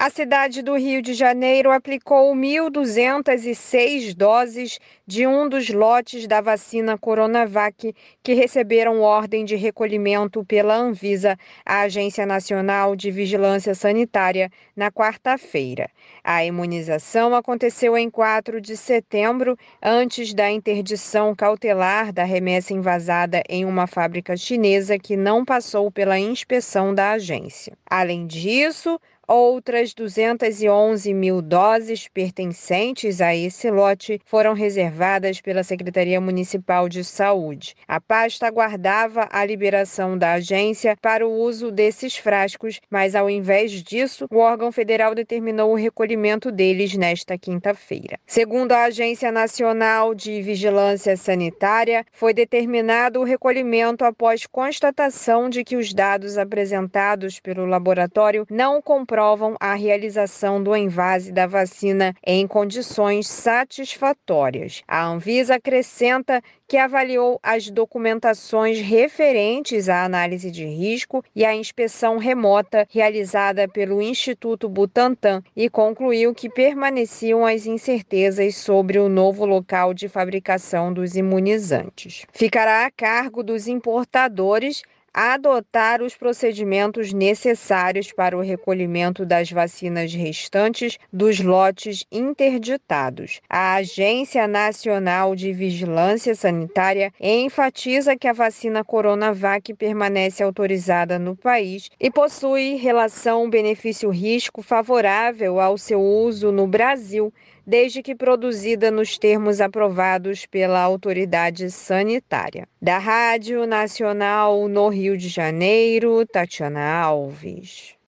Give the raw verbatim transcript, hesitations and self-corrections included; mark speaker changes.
Speaker 1: A cidade do Rio de Janeiro aplicou mil duzentas e seis doses de um dos lotes da vacina Coronavac que receberam ordem de recolhimento pela Anvisa, a Agência Nacional de Vigilância Sanitária, na quarta-feira. A imunização aconteceu em quatro de setembro, antes da interdição cautelar da remessa invasada em uma fábrica chinesa que não passou pela inspeção da agência. Além disso, outras duzentas e onze mil doses pertencentes a esse lote foram reservadas pela Secretaria Municipal de Saúde. A pasta aguardava a liberação da agência para o uso desses frascos, mas ao invés disso, o órgão federal determinou o recolhimento deles nesta quinta-feira. Segundo a Agência Nacional de Vigilância Sanitária, foi determinado o recolhimento após constatação de que os dados apresentados pelo laboratório não comprovam a realização do envase da vacina em condições satisfatórias. A Anvisa acrescenta que avaliou as documentações referentes à análise de risco e à inspeção remota realizada pelo Instituto Butantan e concluiu que permaneciam as incertezas sobre o novo local de fabricação dos imunizantes. Ficará a cargo dos importadores adotar os procedimentos necessários para o recolhimento das vacinas restantes dos lotes interditados. A Agência Nacional de Vigilância Sanitária enfatiza que a vacina Coronavac permanece autorizada no país e possui relação benefício-risco favorável ao seu uso no Brasil, desde que produzida nos termos aprovados pela autoridade sanitária. Da Rádio Nacional no Rio de Janeiro, Tatiana Alves.